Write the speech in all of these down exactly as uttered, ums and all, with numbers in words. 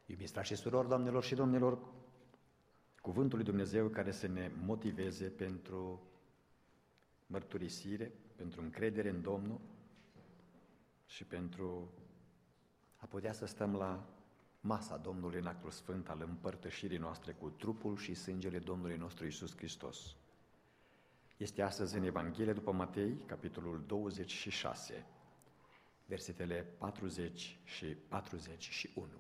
Iubiți frați și surori, doamnelor și domnilor, cuvântul lui Dumnezeu care să ne motiveze pentru mărturisire, pentru încredere în Domnul și pentru a putea să stăm la masa Domnului în actul sfânt al împărtășirii noastre cu trupul și sângele Domnului nostru Iisus Hristos. Este astăzi în Evanghelie după Matei, capitolul douăzeci și șase, versetele patruzeci și patruzeci și unu.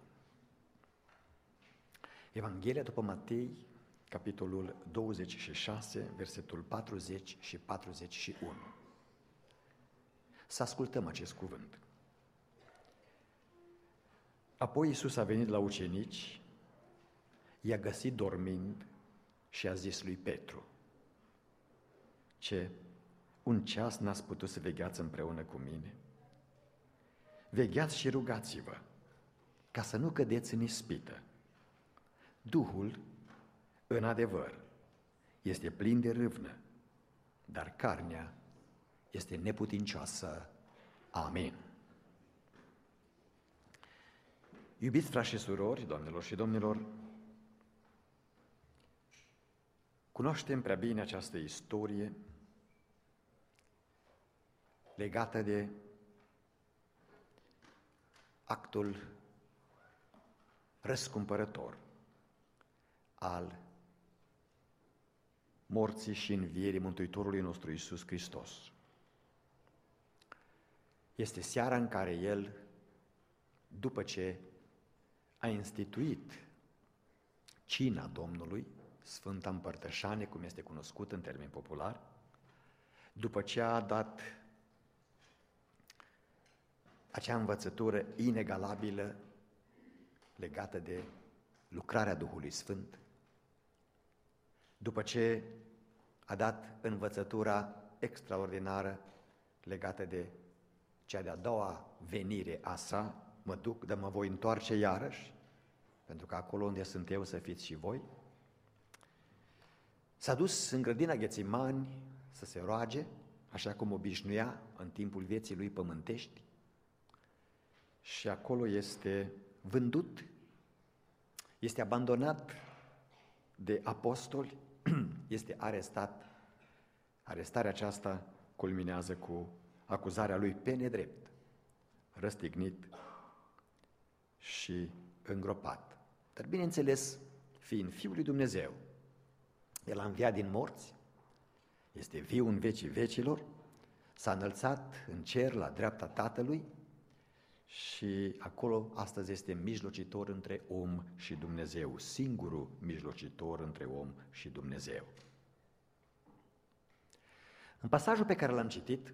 Evanghelia după Matei, capitolul douăzeci și șase, versetul patruzeci și patruzeci și unu. Să ascultăm acest cuvânt. Apoi Iisus a venit la ucenici, i-a găsit dormind și a zis lui Petru: Ce, un ceas n-ați putut să vegheați împreună cu mine? Vegheați și rugați-vă, ca să nu cădeți în ispită. Duhul, în adevăr, este plin de râvnă, dar carnea este neputincioasă. Amin. Iubiți frați și surori, doamnelor și domnilor, cunoaștem prea bine această istorie legată de actul răscumpărător al morții și învierii Mântuitorului nostru Iisus Hristos. Este seara în care El, după ce a instituit cina Domnului, Sfânta Împărtășanie, cum este cunoscut în termeni popular, după ce a dat acea învățătură inegalabilă legată de lucrarea Duhului Sfânt, după ce a dat învățătura extraordinară legată de cea de-a doua venire a sa, mă duc, dar mă voi întoarce iarăși, pentru că acolo unde sunt eu să fiți și voi, s-a dus în grădina Ghețimani să se roage, așa cum obișnuia în timpul vieții lui pământești, și acolo este vândut, este abandonat de apostoli, este arestat. Arestarea aceasta culminează cu acuzarea lui pe nedrept, răstignit și îngropat. Dar bineînțeles, fiind Fiul lui Dumnezeu, El a înviat din morți, este viu în vecii vecilor, s-a înălțat în cer la dreapta Tatălui și acolo astăzi este mijlocitor între om și Dumnezeu, singurul mijlocitor între om și Dumnezeu. În pasajul pe care l-am citit,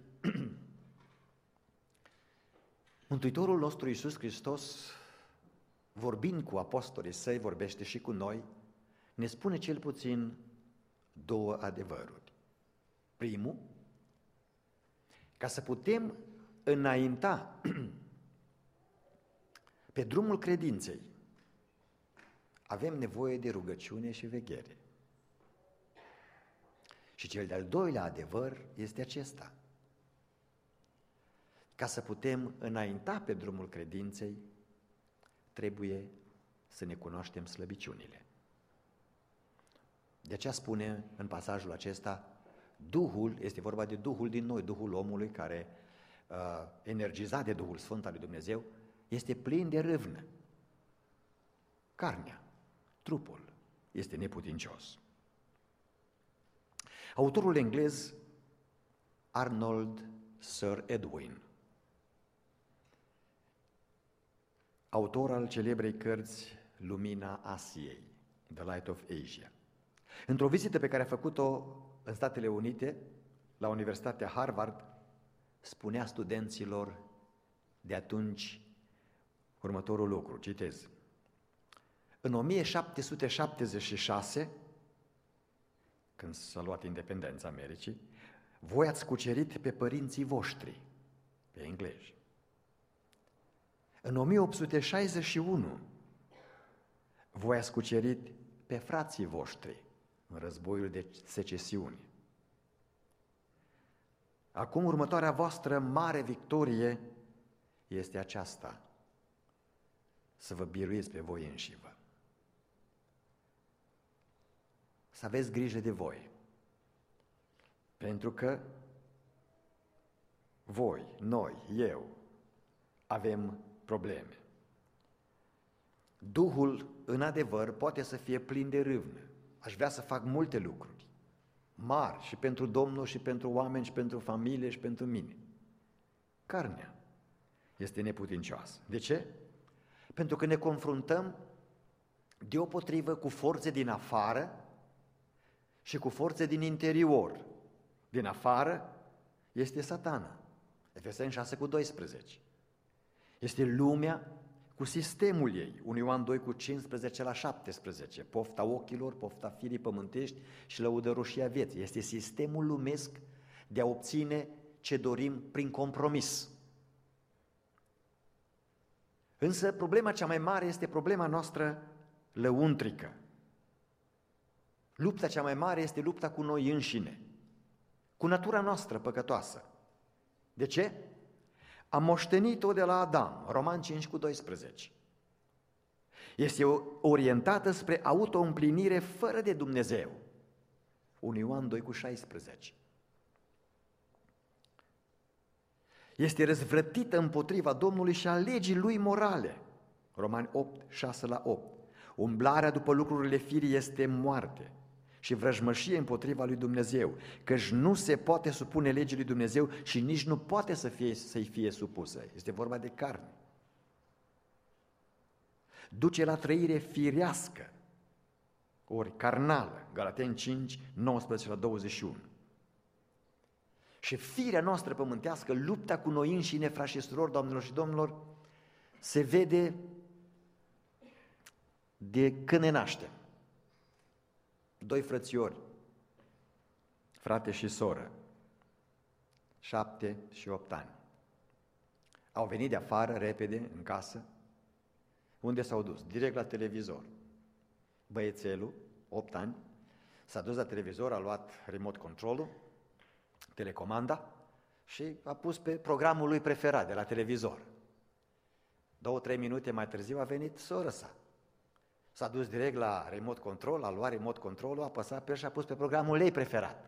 Mântuitorul nostru Iisus Hristos, vorbind cu apostolii săi, vorbește și cu noi, ne spune cel puțin două adevăruri. Primul, ca să putem înainta pe drumul credinței, avem nevoie de rugăciune și veghere. Și cel de-al doilea adevăr este acesta: ca să putem înainta pe drumul credinței, trebuie să ne cunoaștem slăbiciunile. De aceea spune în pasajul acesta, Duhul, este vorba de Duhul din noi, Duhul omului care, uh, energizat de Duhul Sfânt al lui Dumnezeu, este plin de râvnă. Carnea, trupul, este neputincios. Autorul englez Arnold Sir Edwin, autor al celebrei cărți Lumina Asiei, The Light of Asia, într-o vizită pe care a făcut-o în Statele Unite, la Universitatea Harvard, spunea studenților de atunci următorul lucru, citez: în o mie șapte sute șaptezeci și șase, când s-a luat independența Americii, voi ați cucerit pe părinții voștri, pe englezi. În o mie opt sute șaizeci și unu, voi ați cucerit pe frații voștri în războiul de secesiune. Acum următoarea voastră mare victorie este aceasta: să vă biruiți pe voi înșivă. Să aveți grijă de voi. Pentru că voi, noi, eu, avem probleme. Duhul, în adevăr, poate să fie plin de râvnă. Aș vrea să fac multe lucruri mari și pentru Domnul și pentru oameni și pentru familie și pentru mine. Carnea este neputincioasă. De ce? Pentru că ne confruntăm deopotrivă cu forțe din afară și cu forțe din interior. Din afară este Satana. Efeseni șase cu doisprezece. Este lumea cu sistemul ei. unu Ioan doi cu cincisprezece la șaptesprezece. Pofta ochilor, pofta firii pământești și lăudăroșia vieții. Este sistemul lumesc de a obține ce dorim prin compromis. Însă problema cea mai mare este problema noastră lăuntrică. Lupta cea mai mare este lupta cu noi înșine, cu natura noastră păcătoasă. De ce? Am moștenit-o de la Adam, Roman cinci cu doisprezece. Este orientată spre auto-împlinire fără de Dumnezeu, unu Ioan doi cu șaisprezece. Este răzvrătită împotriva Domnului și a legii lui morale, Romani opt, șase la opt. Umblarea după lucrurile firii este moarte și vrăjmășie împotriva lui Dumnezeu, căci nu se poate supune legii lui Dumnezeu și nici nu poate să fie, să-i fie supusă. Este vorba de carne. Duce la trăire firească, ori carnală, Galateni cinci, nouăsprezece la douăzeci și unu. Și firea noastră pământească, lupta cu noi înșine, frați și surori, doamnelor și domnilor, se vede de când ne naștem. Doi frățiori, frate și soră, șapte și opt ani. Au venit de afară, repede, în casă. Unde s-au dus? Direct la televizor. Băiețelul, opt ani, s-a dus la televizor, a luat remote control-ul, telecomanda și a pus pe programul lui preferat de la televizor. Două, trei minute mai târziu a venit soră sa. S-a dus direct la remote control, a luat remote control-ul, a apăsat pe el și a pus pe programul ei preferat.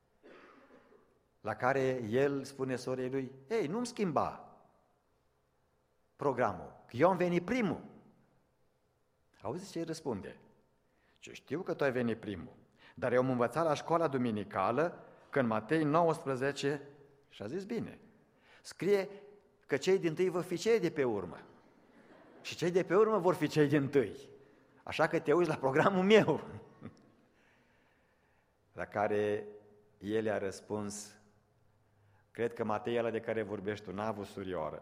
La care el spune sorei lui: ei, nu-mi schimba programul, că eu am venit primul. Auzi ce îi răspunde? Ce știu că tu ai venit primul, dar eu am învățat la școala duminicală că în Matei nouăsprezece, și a zis bine, scrie că cei dintâi vor fi cei de pe urmă și cei de pe urmă vor fi cei dintâi. Așa că te uiți la programul meu. La care el i-a răspuns: cred că Matei ăla de care vorbești tu n-a avut surioară.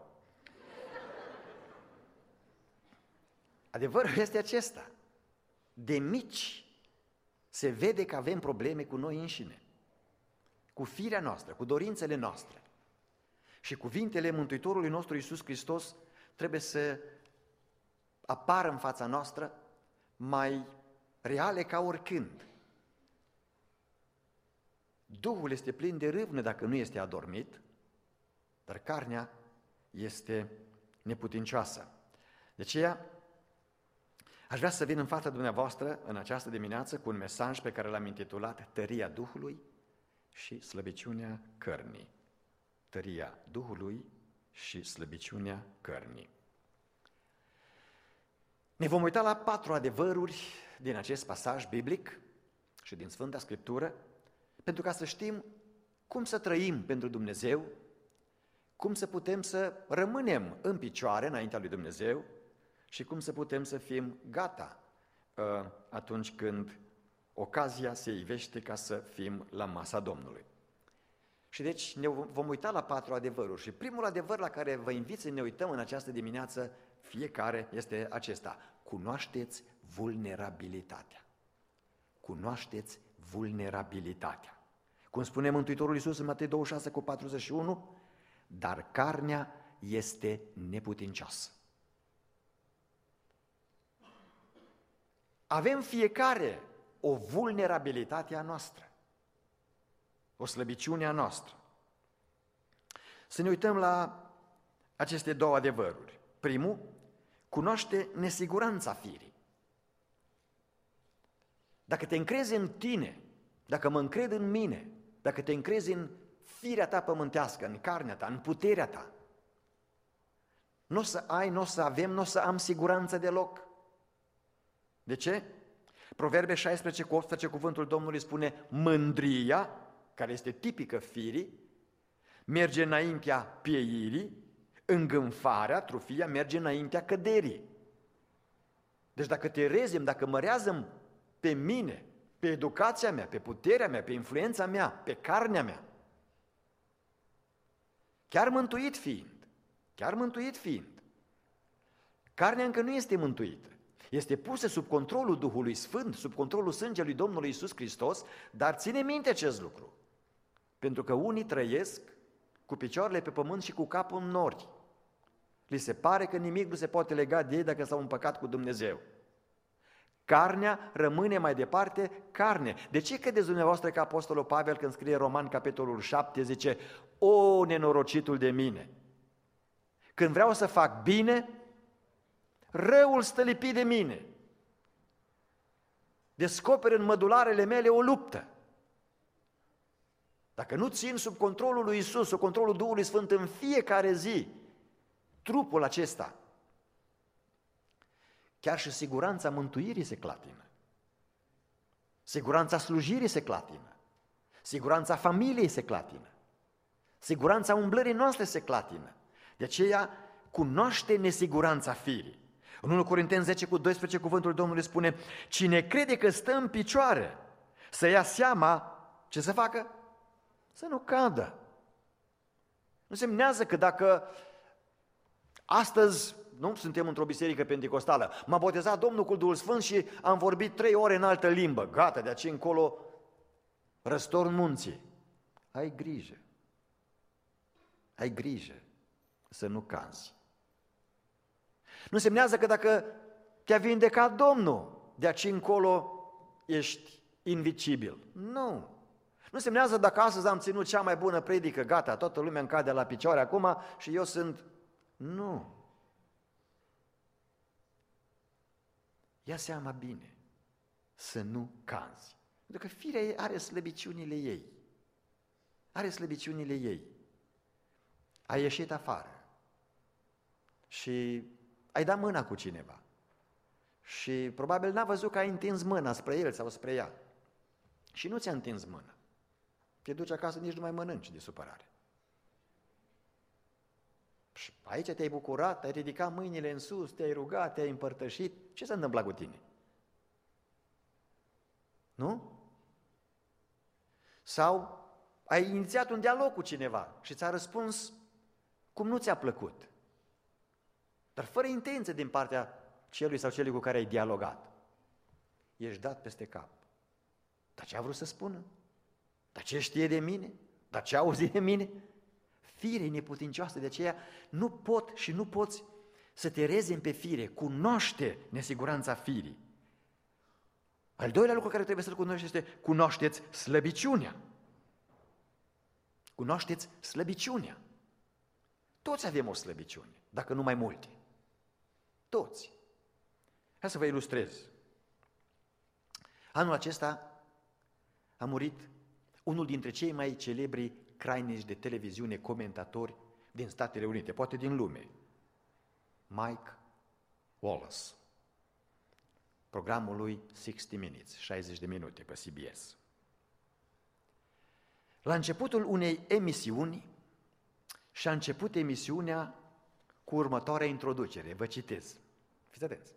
Adevărul este acesta. De mici se vede că avem probleme cu noi înșine, cu firea noastră, cu dorințele noastre. Și cuvintele Mântuitorului nostru Iisus Hristos trebuie să apară în fața noastră mai reale ca oricând. Duhul este plin de râvnă dacă nu este adormit, dar carnea este neputincioasă. De aceea, aș vrea să vin în fața dumneavoastră în această dimineață cu un mesaj pe care l-am intitulat Tăria Duhului și slăbiciunea cărnii. Tăria Duhului și slăbiciunea cărnii. Ne vom uita la patru adevăruri din acest pasaj biblic și din Sfânta Scriptură, pentru ca să știm cum să trăim pentru Dumnezeu, cum să putem să rămânem în picioare înaintea lui Dumnezeu și cum să putem să fim gata atunci când ocazia se ivește ca să fim la masa Domnului. Și deci ne vom uita la patru adevăruri și primul adevăr la care vă invit să ne uităm în această dimineață fiecare este acesta: cunoașteți vulnerabilitatea. Cunoașteți vulnerabilitatea. Cum spune Mântuitorul Iisus în Matei douăzeci și șase cu patruzeci și unu, dar carnea este neputincioasă. Avem fiecare o vulnerabilitate a noastră, o slăbiciune a noastră. Să ne uităm la aceste două adevăruri. Primul, cunoaște nesiguranța firii. Dacă te încrezi în tine, dacă mă încred în mine, dacă te încrezi în firea ta pământească, în carnea ta, în puterea ta, nu o să ai, nu o să avem, nu o să am siguranță deloc. De ce? Proverbe șaisprezece cu optsprezece, cuvântul Domnului spune: mândria, care este tipică firii, merge înaintea pieirii, îngânfarea, trufia, merge înaintea căderii. Deci dacă te rezim, dacă mă reazăm pe mine, pe educația mea, pe puterea mea, pe influența mea, pe carnea mea, chiar mântuit fiind, chiar mântuit fiind, carnea încă nu este mântuită. Este pusă sub controlul Duhului Sfânt, sub controlul sângelui Domnului Iisus Hristos, dar ține minte acest lucru. Pentru că unii trăiesc cu picioarele pe pământ și cu capul în nori. Li se pare că nimic nu se poate lega de ei dacă s-au împăcat cu Dumnezeu. Carnea rămâne mai departe carne. De ce credeți dumneavoastră că Apostolul Pavel, când scrie Roman, capitolul șapte, zice: o, nenorocitul de mine! Când vreau să fac bine, răul stă lipit de mine. Descoper în mădularele mele o luptă. Dacă nu țin sub controlul lui Iisus, sub controlul Duhului Sfânt în fiecare zi, trupul acesta, chiar și siguranța mântuirii se clatină. Siguranța slujirii se clatină. Siguranța familiei se clatină. Siguranța umblării noastre se clatină. De aceea cunoaște nesiguranța firii. În unu Corinteni zece cu doisprezece, cuvântul Domnului spune: cine crede că stă în picioare, să ia seama ce să facă? Să nu cadă. Nu semnează că dacă astăzi, nu, suntem într-o biserică penticostală, m-a botezat Domnul cu Duhul Sfânt și am vorbit trei ore în altă limbă, gata, de aici încolo răstorn munții. Ai grijă. Ai grijă să nu cazi. Nu semnează că dacă te-a vindecat Domnul, de aici încolo ești invicibil. Nu. Nu semnează dacă astăzi am ținut cea mai bună predică, gata, toată lumea îmi cade la picioare acum și eu sunt... Nu. Ia seama bine să nu cazi. Pentru că firea are slăbiciunile ei. Are slăbiciunile ei. Ai ieșit afară și ai dat mâna cu cineva și probabil n-a văzut că ai întins mâna spre el sau spre ea și nu ți-a întins mâna. Te duci acasă, nici nu mai mănânci de supărare. Și aici te-ai bucurat, ai ridicat mâinile în sus, te-ai rugat, te-ai împărtășit. Ce s-a întâmplat cu tine? Nu? Sau ai inițiat un dialog cu cineva și ți-a răspuns cum nu ți-a plăcut, dar fără intenție din partea celui sau celui cu care ai dialogat. Ești dat peste cap. Dar ce a vrut să spună? Dar ce știe de mine? Dar ce auzi de mine? Fire neputincioasă, de aceea nu pot și nu poți să te rezemi pe fire. Cunoaște nesiguranța firii. Al doilea lucru care trebuie să-l cunoști este: cunoașteți slăbiciunea. Cunoașteți slăbiciunea. Toți avem o slăbiciune, dacă nu mai multe. Toți. Hai să vă ilustrez. Anul acesta a murit unul dintre cei mai celebri crainici de televiziune, comentatori din Statele Unite, poate din lume, Mike Wallace. Programul lui șaizeci Minutes, șaizeci de minute pe C B S. La începutul unei emisiuni și-a început emisiunea cu următoarea introducere, vă citez. Fiți atenți.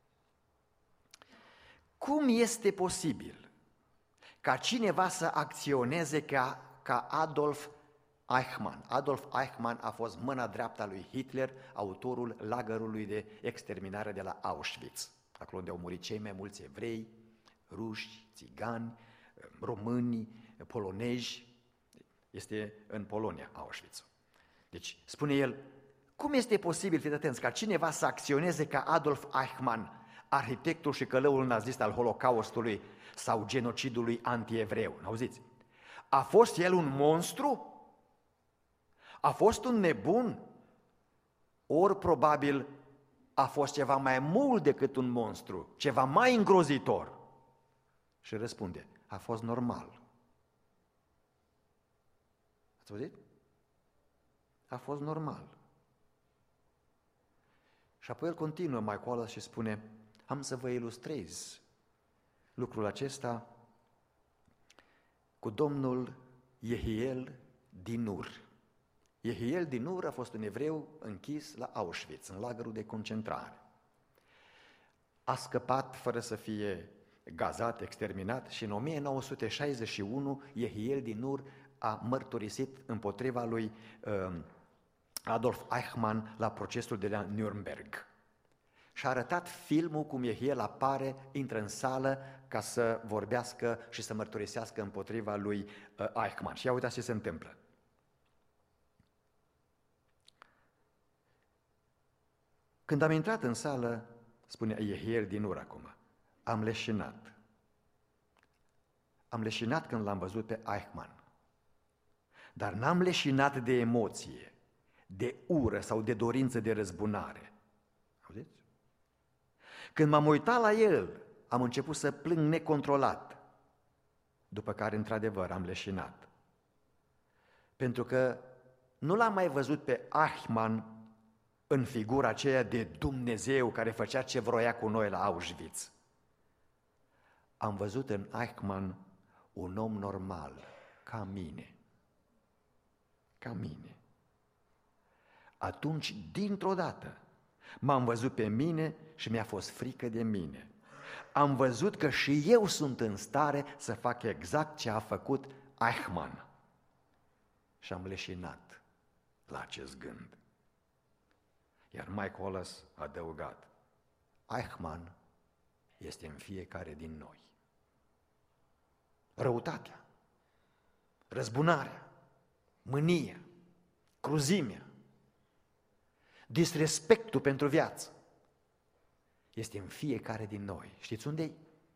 Cum este posibil ca cineva să acționeze ca, ca Adolf Eichmann? Adolf Eichmann a fost mâna dreaptă a lui Hitler, autorul lagărului de exterminare de la Auschwitz, acolo unde au murit cei mai mulți evrei, ruși, țigani, români, polonezi. Este în Polonia, Auschwitz. Deci, spune el, cum este posibil, fiți atenți, ca cineva să acționeze ca Adolf Eichmann, arhitectul și călăul nazist al Holocaustului sau genocidului antievreu? N-auziți? A fost el un monstru? A fost un nebun? Ori probabil a fost ceva mai mult decât un monstru, ceva mai îngrozitor? Și răspunde, a fost normal. Ați auzit? A fost normal. Și apoi el continuă mai coală și spune, am să vă ilustrez lucrul acesta cu domnul Jehiel din Ur. Jehiel din Ur a fost un evreu închis la Auschwitz, în lagărul de concentrare. A scăpat fără să fie gazat, exterminat și în o mie nouă sute șaizeci și unu Jehiel din Ur a mărturisit împotriva lui uh, Adolf Eichmann la procesul de la Nürnberg. Și a arătat filmul cum Jehiel apare, intră în sală ca să vorbească și să mărturisească împotriva lui uh, Eichmann. Și ia uitați ce se întâmplă. Când am intrat în sală, spune Jehiel din Ur acum, am leșinat. Am leșinat când l-am văzut pe Eichmann. Dar n-am leșinat de emoție, de ură sau de dorință de răzbunare. Auziți? Când m-am uitat la el, am început să plâng necontrolat, după care, într-adevăr, am leșinat. Pentru că nu l-am mai văzut pe Eichmann în figura aceea de Dumnezeu care făcea ce vroia cu noi la Auschwitz. Am văzut în Eichmann un om normal, ca mine. Ca mine. Atunci, dintr-o dată, m-am văzut pe mine și mi-a fost frică de mine. Am văzut că și eu sunt în stare să fac exact ce a făcut Eichmann. Și am leșinat la acest gând. Iar Mike Wallace a adăugat, Eichmann este în fiecare din noi. Răutatea, răzbunarea, mânia, cruzimea, disrespectul pentru viață este în fiecare din noi. Știți unde e?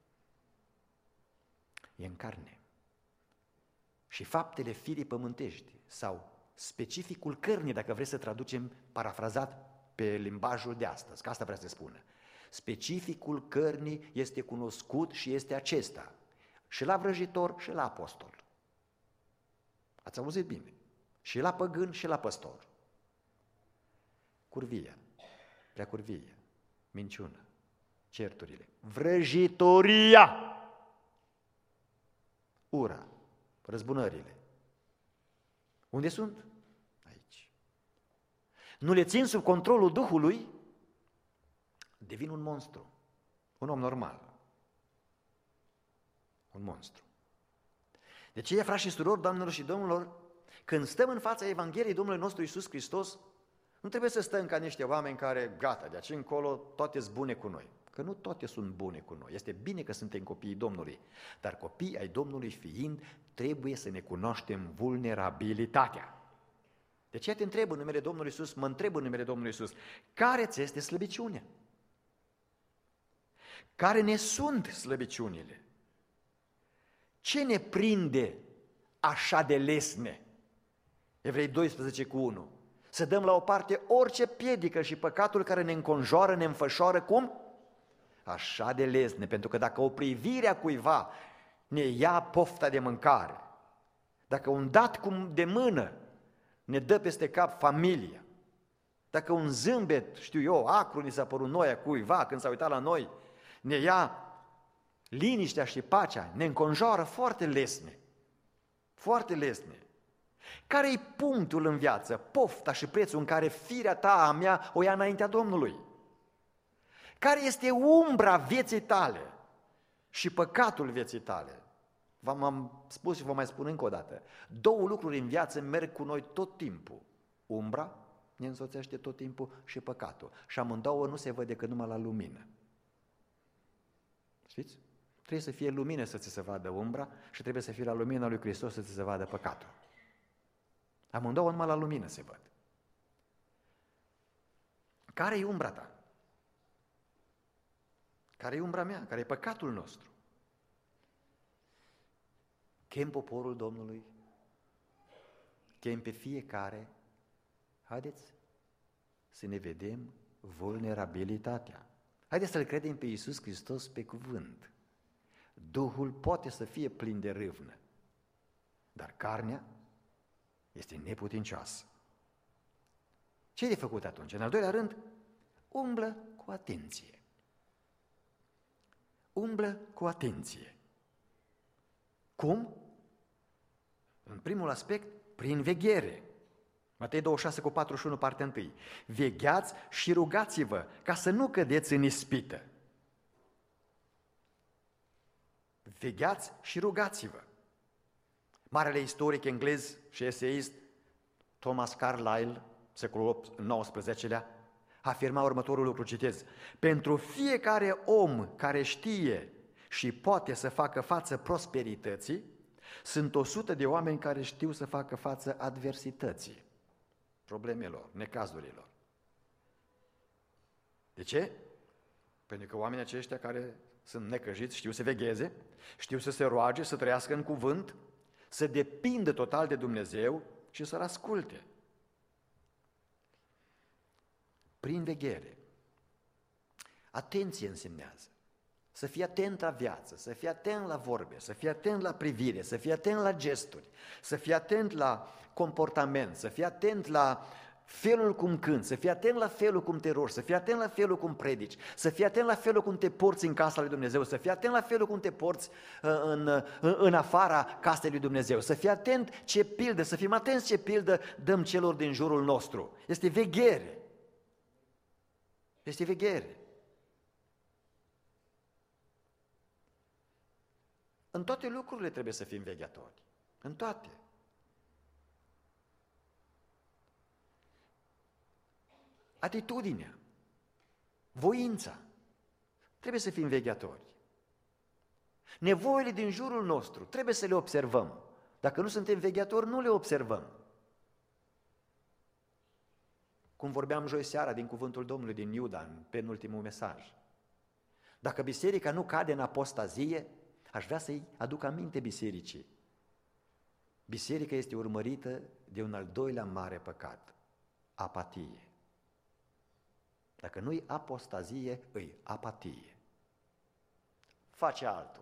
E în carne. Și faptele firii pământești sau specificul cărnii, dacă vreți să traducem parafrazat pe limbajul de astăzi, că asta vrea să spună. Specificul cărnii este cunoscut și este acesta, și la vrăjitor și la apostol. Ați auzit bine? Și la păgân și la păstor. Curvia, prea curvie, minciună, certurile, vrăjitoria, ura, răzbunările. Unde sunt? Aici. Nu le țin sub controlul Duhului, devin un monstru, un om normal. Un monstru. De aceea, frați și surori, doamnelor și domnilor, când stăm în fața Evangheliei Domnului nostru Iisus Hristos, nu trebuie să stăm ca niște oameni care, gata, de aici încolo, toate sunt bune cu noi. Că nu toate sunt bune cu noi. Este bine că suntem copiii Domnului, dar copiii ai Domnului fiind, trebuie să ne cunoaștem vulnerabilitatea. De aceea te întreb în numele Domnului Iisus, mă întreb în numele Domnului Iisus, care ți este slăbiciunea? Care ne sunt slăbiciunile? Ce ne prinde așa de lesne? Evrei doisprezece cu unu. Să dăm la o parte orice piedică și păcatul care ne înconjoară, ne înfășoară, cum? Așa de lesne, pentru că dacă o privire a cuiva ne ia pofta de mâncare, dacă un dat cum de mână ne dă peste cap familia, dacă un zâmbet, știu eu, acru ni s-a părut noi a cuiva când s-a uitat la noi, ne ia liniștea și pacea, ne înconjoară foarte lesne, foarte lesne. Care-i punctul în viață, pofta și prețul în care firea ta, a mea, o ia înaintea Domnului? Care este umbra vieții tale și păcatul vieții tale? V-am spus și vă mai spun încă o dată. Două lucruri în viață merg cu noi tot timpul. Umbra ne însoțește tot timpul și păcatul. Și amândouă nu se văd decât numai la lumină. Știți? Trebuie să fie lumină să ți se vadă umbra și trebuie să fie la lumina lui Hristos să ți se vadă păcatul. Amândouă numai la lumină se văd. Care-i umbra ta? Care-i umbra mea? Care-i păcatul nostru? Chem poporul Domnului, chem pe fiecare, haideți să ne vedem vulnerabilitatea. Haideți să-L credem pe Iisus Hristos pe cuvânt. Duhul poate să fie plin de râvnă, dar carnea este neputincioasă. Ce e de făcut atunci? În al doilea rând, umblă cu atenție. Umblă cu atenție. Cum? În primul aspect, prin veghere. Matei douăzeci și șase cu patruzeci și unu, partea întâi. Vegheați și rugați-vă ca să nu cădeți în ispită. Vegheați și rugați-vă. Marele istoric englez și eseist Thomas Carlyle, secolul nouăsprezecelea, afirma următorul lucru, citez: pentru fiecare om care știe și poate să facă față prosperității, sunt o sută de oameni care știu să facă față adversității, problemelor, necazurilor. De ce? Pentru că oamenii aceștia care sunt necăjiți știu să vegheze, știu să se roage, să trăiască în cuvânt, să depindă total de Dumnezeu și să-L asculte. Prin veghere. Atenție însemnează. Să fii atent la viață, să fii atent la vorbe, să fii atent la privire, să fii atent la gesturi, să fii atent la comportament, să fii atent la felul cum cânti, să fii atent la felul cum te rogi, să fii atent la felul cum predici, să fii atent la felul cum te porți în casa lui Dumnezeu, să fii atent la felul cum te porți în, în, în afara casei lui Dumnezeu, să fii atent ce pildă, să fim atenți ce pildă dăm celor din jurul nostru. Este veghere. Este veghere. În toate lucrurile trebuie să fim vegheatori. În toate. Atitudinea, voința, trebuie să fim vegheatori. Nevoile din jurul nostru trebuie să le observăm. Dacă nu suntem vegheatori, nu le observăm. Cum vorbeam joi seara din cuvântul Domnului din Iuda, în penultimul mesaj. Dacă biserica nu cade în apostazie, aș vrea să-i aduc aminte bisericii. Biserica este urmărită de un al doilea mare păcat, apatie. Dacă nu-i apostazie, îi apatie. Face altul.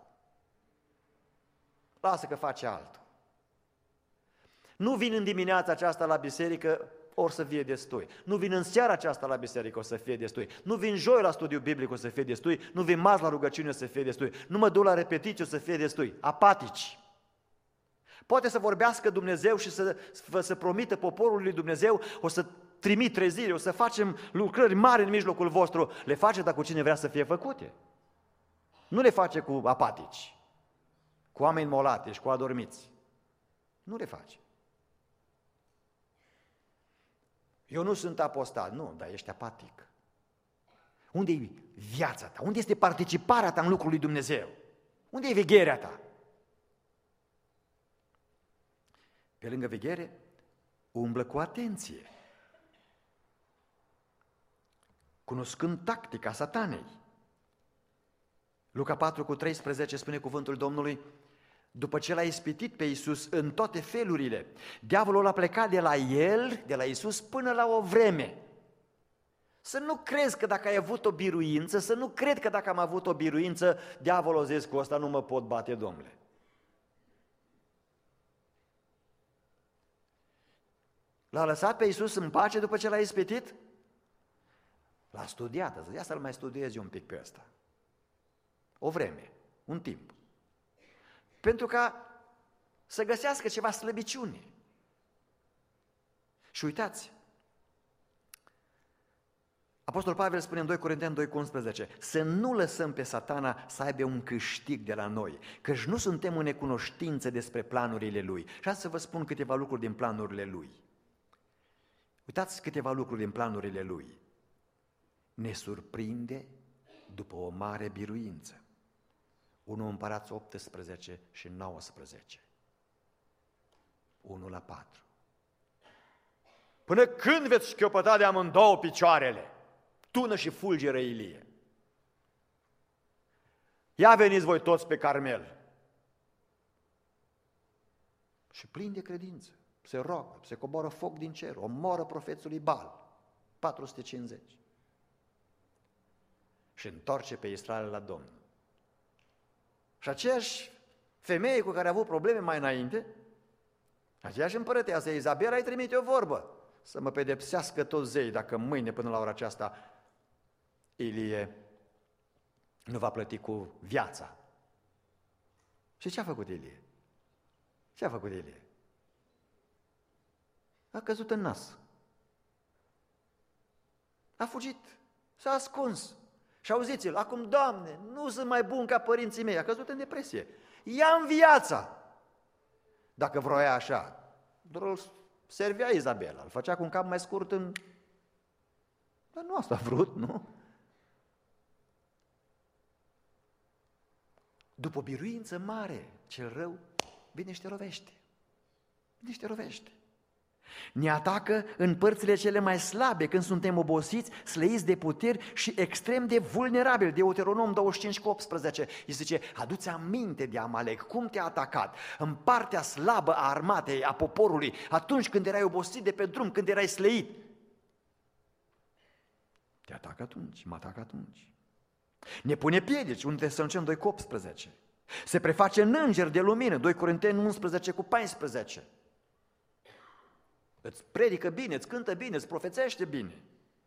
Lasă că face altul. Nu vin în dimineața aceasta la biserică, or să fie destui. Nu vin în seara aceasta la biserică, o să fie destui. Nu vin joi la studiu biblic, o să fie destui. Nu vin marți la rugăciune, o să fie destui. Nu mă duc la repetiție, o să fie destui. Apatici. Poate să vorbească Dumnezeu și să, să promită poporului lui Dumnezeu, o să trimit trezire, o să facem lucrări mari în mijlocul vostru. Le face, dar cu cine vrea să fie făcute. Nu le face cu apatici, cu oameni molatici, cu adormiți. Nu le face. Eu nu sunt apostat, nu, dar ești apatic. Unde e viața ta? Unde este participarea ta în lucrul lui Dumnezeu? Unde e vegherea ta? Pe lângă veghere, umblă cu atenție, cunoscând tactica satanei. Luca patru cu treisprezece spune cuvântul Domnului: după ce l-a ispitit pe Iisus în toate felurile, diavolul a plecat de la el, de la Iisus, până la o vreme. Să nu crezi că dacă ai avut o biruință, să nu cred că dacă am avut o biruință, diavolul a zis: cu ăsta nu mă pot bate, domnule. L-a lăsat pe Iisus în pace după ce l-a ispitit? L-a studiat, zic, ia să-l mai studiezi un pic pe ăsta. O vreme, un timp. Pentru ca să găsească ceva slăbiciune. Și uitați, Apostolul Pavel spune în doi Corinteni doi cu unsprezece, să nu lăsăm pe Satana să aibă un câștig de la noi, căci nu suntem în necunoștință despre planurile lui. Și asta să vă spun câteva lucruri din planurile lui. Uitați câteva lucruri din planurile lui. Ne surprinde după o mare biruință. unu Împărați optsprezece și nouăsprezece. unu la patru. Până când veți șchiopăta de amândouă picioarele? Tună și fulgeră Ilie. Ia veniți voi toți pe Carmel. Și plin de credință. Se roagă, se coboară foc din cer, omoară profețul lui Baal. patru sute cincizeci. și întoarce pe Israel la Domnul. Și aceeași femeie cu care a avut probleme mai înainte, aceeași împărăteasă Izabela, îi trimite o vorbă, să mă pedepsească toți zei dacă mâine până la ora aceasta Ilie nu va plăti cu viața. Și ce a făcut Ilie? Ce a făcut Ilie? A căzut în nas. A fugit, s-a ascuns. Și auziți-l, acum, Doamne, nu sunt mai bun ca părinții mei, a căzut în depresie. Ia-mi viața! Dacă vroia așa, doar îl servea Izabela, îl făcea cu un cap mai scurt în... Dar nu asta a vrut, nu? După o biruință mare, cel rău vine și te rovește. Vine și te rovește. Ne atacă în părțile cele mai slabe, când suntem obosiți, slăiți de puteri și extrem de vulnerabili. Deuteronom douăzeci și cinci cu optsprezece îi zice, adu-ți aminte de Amalek, cum te-a atacat în partea slabă a armatei, a poporului, atunci când erai obosit de pe drum, când erai slăit. Te atacă atunci, mă atacă atunci. Ne pune piedici, unde să Tesaloniceni doi cu optsprezece. Se preface în înger de lumină, doi Corinteni unsprezece cu paisprezece. Îți predică bine, îți cântă bine, îți profețește bine.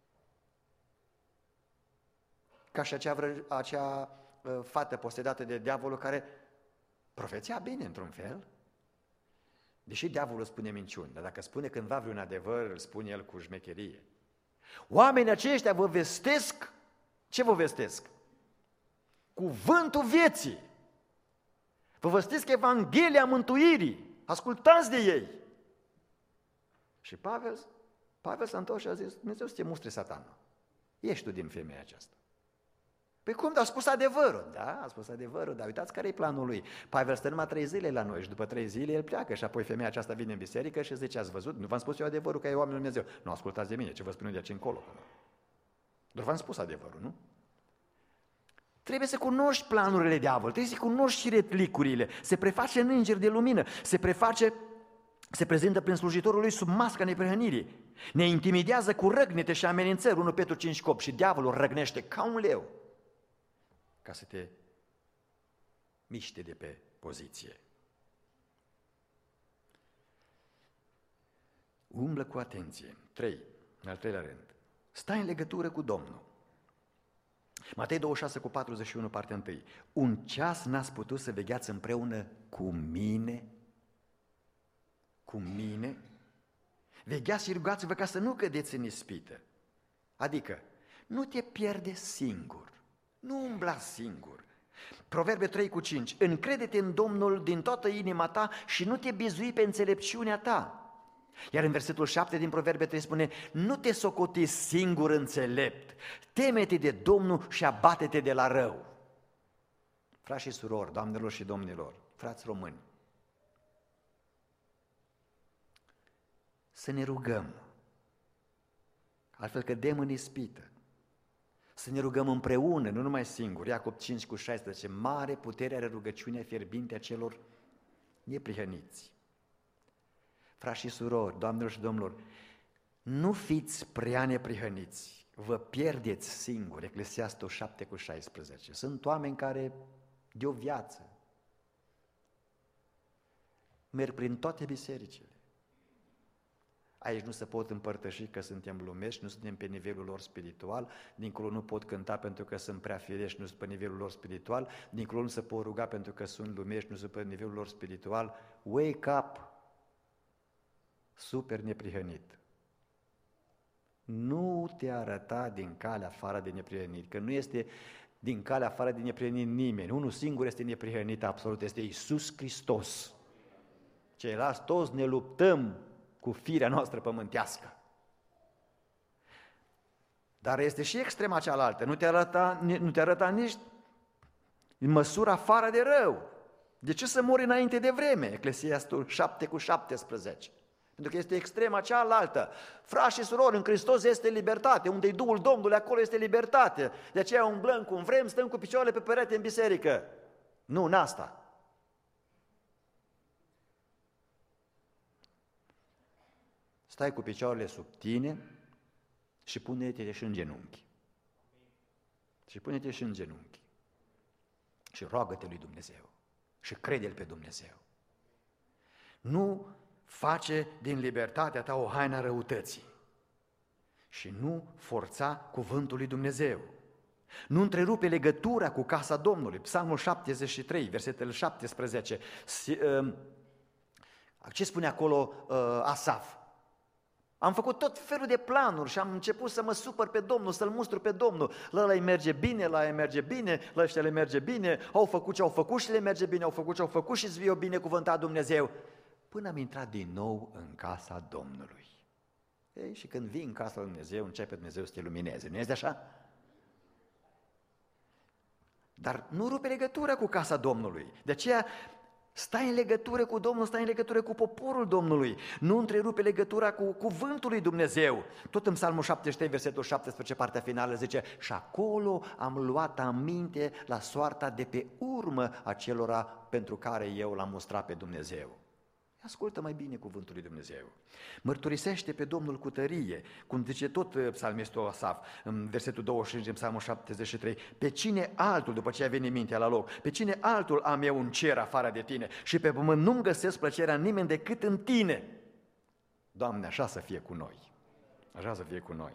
Ca și acea, vră, acea uh, fată posedată de diavolul care profețea bine într-un fel. Deși diavolul spune minciuni, dar dacă spune cândva vreun adevăr, îl spune el cu șmecherie. Oamenii aceștia vă vestesc, ce vă vestesc? Cuvântul vieții. Vă vestesc Evanghelia mântuirii, ascultați de ei. Și Pavel, Pavel s-a întors și a zis, Dumnezeu să te mustre Satana. Ești tu din femeia aceasta. Păi cum, dar a spus adevărul. Da, a spus adevărul, dar uitați care e planul lui. Pavel stă numai trei zile la noi și după trei zile el pleacă și apoi femeia aceasta vine în biserică și zice, ați văzut? Nu v-am spus eu adevărul că e oamenul Dumnezeu. Nu ascultați de mine, ce vă spun eu de aici încolo. Doar v-am spus adevărul, nu? Trebuie să cunoști planurile diavolului, trebuie să cunoști și retlicurile. Se preface în înger de lumină, se preface... Se prezintă prin slujitorul lui sub masca neprihănirii. Ne intimidează cu răgnete și amenințări, unu Petru cinci cop, și diavolul răgnește ca un leu ca să te miște de pe poziție. Umblă cu atenție. trei. În al treilea rând. Stai în legătură cu Domnul. Matei douăzeci și șase cu patruzeci și unu, partea întâi. Un ceas n-ați putut să vegheați împreună cu mine? Cu mine? Vegheați și rugați-vă ca să nu cădeți în ispită. Adică, nu te pierde singur, nu umbla singur. Proverbe trei cu cinci. Încrede-te în Domnul din toată inima ta și nu te bizui pe înțelepciunea ta. Iar în versetul șapte din Proverbe trei spune, nu te socoti singur înțelept, teme-te de Domnul și abate-te de la rău. Frați și surori, doamnelor și domnilor, frați români, să ne rugăm, altfel cădem în ispită. Să ne rugăm împreună, nu numai singuri. Iacob cinci cu șaisprezece, mare putere are rugăciunea fierbinte a celor neprihăniți. Frați și surori, doamnelor și domnilor, nu fiți prea neprihăniți, vă pierdeți singuri. Eclesiastul șapte cu șaisprezece. Sunt oameni care de o viață merg prin toate bisericile. Aici nu se pot împărtăși că suntem lumești, nu suntem pe nivelul lor spiritual, dincolo nu pot cânta pentru că sunt prea firești, nu sunt pe nivelul lor spiritual, dincolo nu se pot ruga pentru că sunt lumești, nu sunt pe nivelul lor spiritual. Wake up! Super neprihănit. Nu te arăta din calea afară de neprihănit, că nu este din calea afară de neprihănit nimeni. Unul singur este neprihănit absolut, este Iisus Hristos. Ceilalți toți ne luptăm cu firea noastră pământească. Dar este și extrema cealaltă, nu te arăta, nu te arăta nici în măsura afară de rău. De ce să mori înainte de vreme? Eclesiastul șapte cu șaptesprezece. Pentru că este extrema cealaltă. Frați și surori, în Hristos este libertate. Unde-i Duhul Domnului, acolo este libertate. De aceea umblăm cum vrem, stăm cu picioarele pe perete în biserică. Nu, în asta. Stai cu picioarele sub tine și pune-te și în genunchi. Și pune-te și în genunchi. Și roagă-te lui Dumnezeu. Și crede-L pe Dumnezeu. Nu face din libertatea ta o haină a răutății. Și nu forța cuvântul lui Dumnezeu. Nu întrerupe legătura cu casa Domnului. Psalmul șaptezeci și trei, versetele șaptesprezece. Ce spune acolo Asaf? Am făcut tot felul de planuri și am început să mă supăr pe Domnul, să-L mustru pe Domnul. La ăla îi merge bine, la ăia merge bine, la ăștia le merge bine, au făcut ce au făcut și le merge bine, au făcut ce au făcut și îți vie o binecuvântat Dumnezeu. Până am intrat din nou în casa Domnului. Ei, și când vii în casa lui Dumnezeu, începe Dumnezeu să te lumineze, nu este așa? Dar nu rupe legătura cu casa Domnului. De aceea stai în legătură cu Domnul, stai în legătură cu poporul Domnului. Nu întrerupe legătura cu cuvântul lui Dumnezeu. Tot în Psalmul șaptezeci și trei, versetul șaptesprezece, partea finală, zice: și acolo am luat aminte la soarta de pe urmă a celora pentru care eu l-am mustrat pe Dumnezeu. Ascultă mai bine cuvântul lui Dumnezeu. Mărturisește pe Domnul cu tărie, cum zice tot psalmistul Asaf, în versetul douăzeci și cinci din Psalmul șaptezeci și trei. Pe cine altul, după ce a venit mintea la loc, pe cine altul am eu în cer afară de tine și pe pământ nu-mi găsesc plăcerea în nimeni decât în tine. Doamne, așa să fie cu noi. Așa să fie cu noi.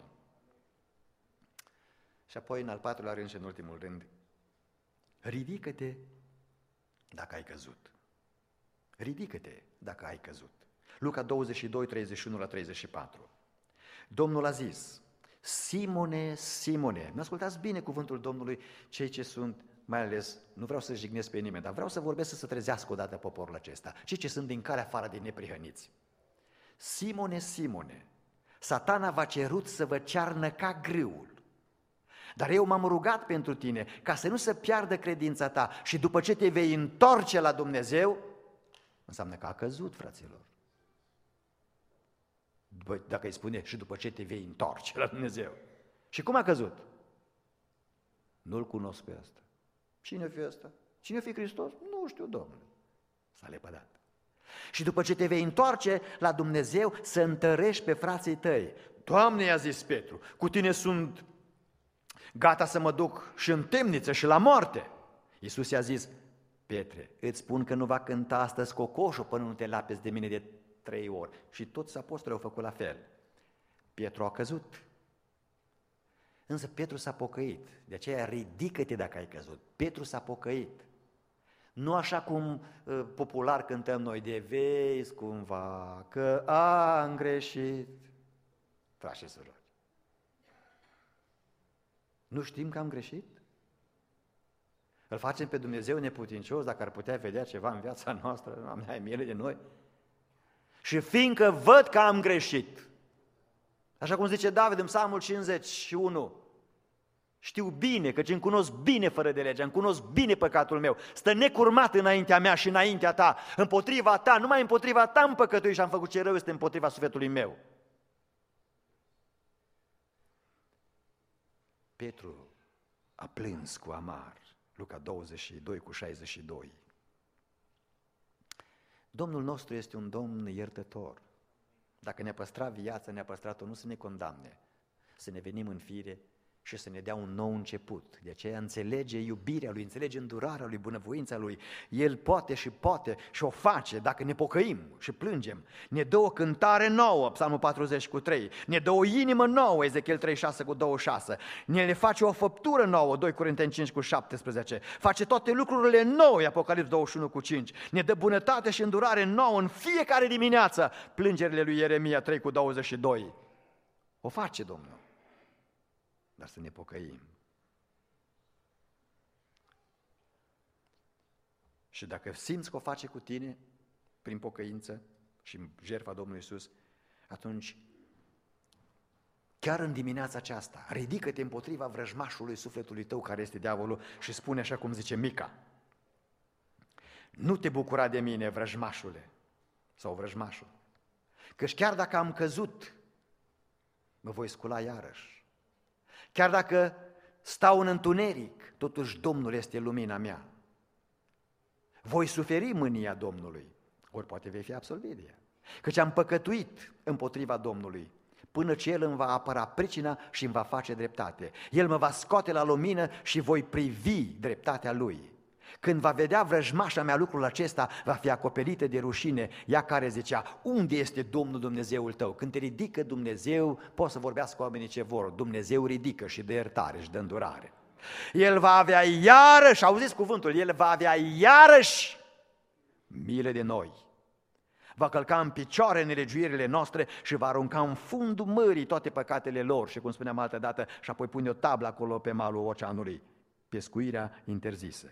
Și apoi, în al patrulea rând și în ultimul rând, ridică-te dacă ai căzut. Ridică-te dacă ai căzut. Luca douăzeci și doi, treizeci și unu la treizeci și patru. Domnul a zis: Simone, Simone, mi-ascultați bine cuvântul Domnului, cei ce sunt, mai ales, nu vreau să jignesc pe nimeni, dar vreau să vorbesc să se trezească odată poporul acesta, cei ce sunt din calea afară din neprihăniți. Simone, Simone, Satana v-a cerut să vă cearnă ca grâul, dar eu m-am rugat pentru tine ca să nu se piardă credința ta și după ce te vei întoarce la Dumnezeu, înseamnă că a căzut, fraților. Dacă îi spune și după ce te vei întoarce la Dumnezeu. Și cum a căzut? Nu-L cunosc pe ăsta. Cine fi ăsta? Cine fi Hristos? Nu știu, Domnule. S-a lepădat. Și după ce te vei întoarce la Dumnezeu, să întărești pe frații tăi. Doamne, i-a zis Petru, cu tine sunt gata să mă duc și în temniță și la moarte. Iisus i-a zis: Petre, îți spun că nu va cânta astăzi cocoșul până nu te lapezi de mine de trei ori. Și toți apostolii au făcut la fel. Petru a căzut. Însă Petru s-a pocăit. De aceea ridică-te dacă ai căzut. Petru s-a pocăit. Nu așa cum uh, popular cântăm noi, de vezi cumva că am greșit. Frați și surori, nu știm că am greșit? Îl facem pe Dumnezeu neputincios dacă ar putea vedea ceva în viața noastră, Doamne, ai milă de noi. Și fiindcă văd că am greșit, așa cum zice David în Psalmul cincizeci și unu, știu bine, căci îmi cunosc bine fără de legea, îmi cunosc bine păcatul meu, stă necurmat înaintea mea și înaintea ta, împotriva ta, numai împotriva ta am păcătuit și am făcut ce rău este împotriva sufletului meu. Petru a plâns cu amar. Luca douăzeci și doi cu șaizeci și doi. Domnul nostru este un Domn iertător. Dacă ne-a păstrat viața, ne-a păstrat-o, nu să ne condamne, să ne venim în fire și să ne dea un nou început. De aceea înțelege iubirea Lui, înțelege îndurarea Lui, bunăvoința Lui. El poate și poate și o face dacă ne pocăim și plângem. Ne dă o cântare nouă, Psalmul patruzeci cu trei. Ne dă o inimă nouă, Ezechiel treizeci și șase cu douăzeci și șase. Ne le face o făptură nouă, doi Corinteni cinci cu șaptesprezece. Face toate lucrurile noi, Apocalips douăzeci și unu cu cinci. Ne dă bunătate și îndurare nouă în fiecare dimineață, plângerile lui Ieremia trei cu douăzeci și doi. O face Domnul. Dar să ne pocăim. Și dacă simți că o face cu tine, prin pocăință și jertfa Domnului Iisus, atunci, chiar în dimineața aceasta, ridică-te împotriva vrăjmașului sufletului tău, care este diavolul, și spune așa cum zice Mica: nu te bucura de mine, vrăjmașule, sau vrăjmașul, căci chiar dacă am căzut, mă voi scula iarăși. Chiar dacă stau în întuneric, totuși Domnul este lumina mea. Voi suferi mânia Domnului, ori poate vei fi absolvit de ea. Căci am păcătuit împotriva Domnului, până ce El îmi va apăra pricina și îmi va face dreptate. El mă va scoate la lumină și voi privi dreptatea Lui. Când va vedea vrăjmașa mea lucrul acesta, va fi acoperită de rușine, ea care zicea, unde este Domnul Dumnezeul tău? Când te ridică Dumnezeu, poți să vorbească oamenii ce vor, Dumnezeu ridică și dă iertare și dă îndurare. El va avea iarăși, auziți cuvântul, El va avea iarăși milă de noi. Va călca în picioare nelegiuirile noastre și va arunca în fundul mării toate păcatele lor. Și cum spuneam altă dată, și apoi pune o tablă acolo pe malul oceanului, pescuirea interzisă.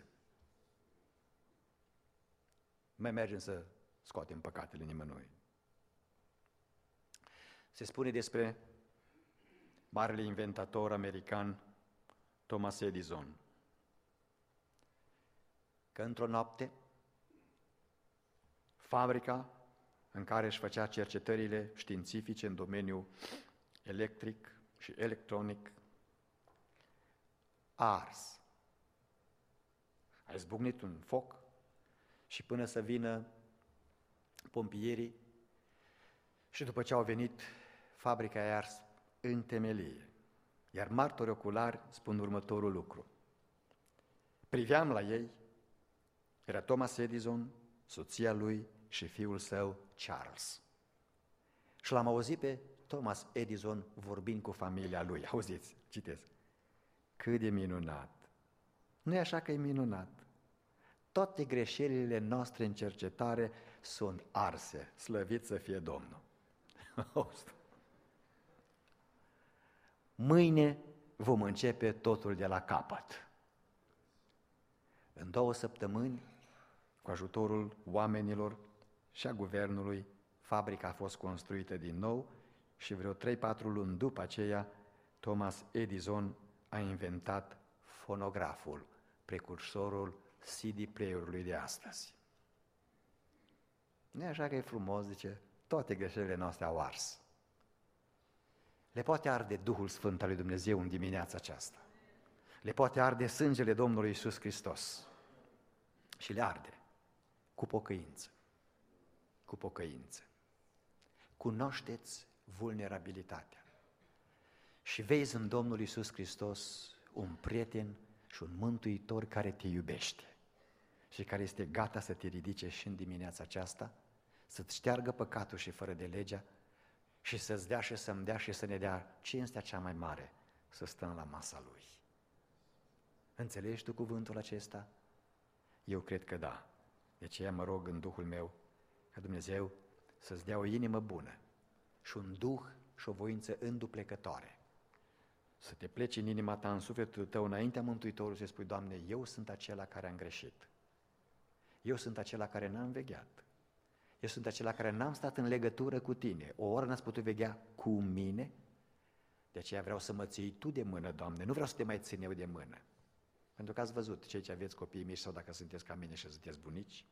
Mai mergem să scoatem păcatele nimănui. Se spune despre marele inventator american Thomas Edison că într-o noapte fabrica în care își făcea cercetările științifice în domeniul electric și electronic a ars. A izbucnit un foc și până să vină pompierii și după ce au venit, fabrica a ars în temelie. Iar martori oculari spun următorul lucru. Priveam la ei, era Thomas Edison, soția lui și fiul său Charles. Și l-am auzit pe Thomas Edison vorbind cu familia lui. Auziți, citesc. Cât de minunat! Nu e așa că e minunat? Toate greșelile noastre în cercetare sunt arse. Slăvit să fie Domnul! Mâine vom începe totul de la capăt. În două săptămâni, cu ajutorul oamenilor și a guvernului, fabrica a fost construită din nou și vreo trei patru luni după aceea, Thomas Edison a inventat fonograful, precursorul C D player-ului de astăzi. Nu e așa că e frumos, zice, toate greșelile noastre au ars. Le poate arde Duhul Sfânt al lui Dumnezeu în dimineața aceasta. Le poate arde sângele Domnului Iisus Hristos. Și le arde cu pocăință. Cu pocăință. Cunoașteți vulnerabilitatea. Și vezi în Domnul Iisus Hristos un prieten și un mântuitor care te iubește și care este gata să te ridice și în dimineața aceasta, să-ți șteargă păcatul și fără de legea și să-ți dea și să-mi dea și să ne dea cinstea cea mai mare, să stăm la masa Lui. Înțelegi tu cuvântul acesta? Eu cred că da. De aceea mă rog în Duhul meu ca Dumnezeu să-ți dea o inimă bună și un Duh și o voință înduplecătoare. Să te pleci în inima ta, în sufletul tău, înaintea Mântuitorului și să spui, Doamne, eu sunt acela care am greșit. Eu sunt acela care n-am vegheat. Eu sunt acela care n-am stat în legătură cu tine. O oră n-ați putut veghea cu mine, de aceea vreau să mă ții tu de mână, Doamne, nu vreau să te mai țin eu de mână. Pentru că ați văzut, cei ce aveți copii mici sau dacă sunteți ca mine și sunteți bunici,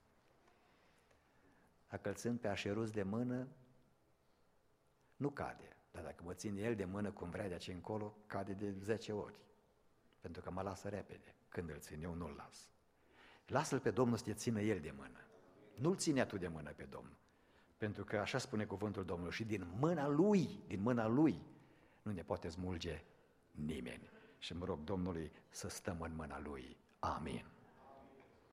dacă îl țin pe așerus de mână, nu cade. Dar dacă mă țin el de mână cum vrea de aici încolo, cade de zece ori. Pentru că mă lasă repede. Când îl țin eu, nu-l las. Lasă-l pe Domnul să te țină el de mână. Nu-l ține tu de mână pe Domnul. Pentru că așa spune cuvântul Domnului. Și din mâna Lui, din mâna Lui, nu ne poate smulge nimeni. Și mă rog Domnului să stăm în mâna Lui. Amin.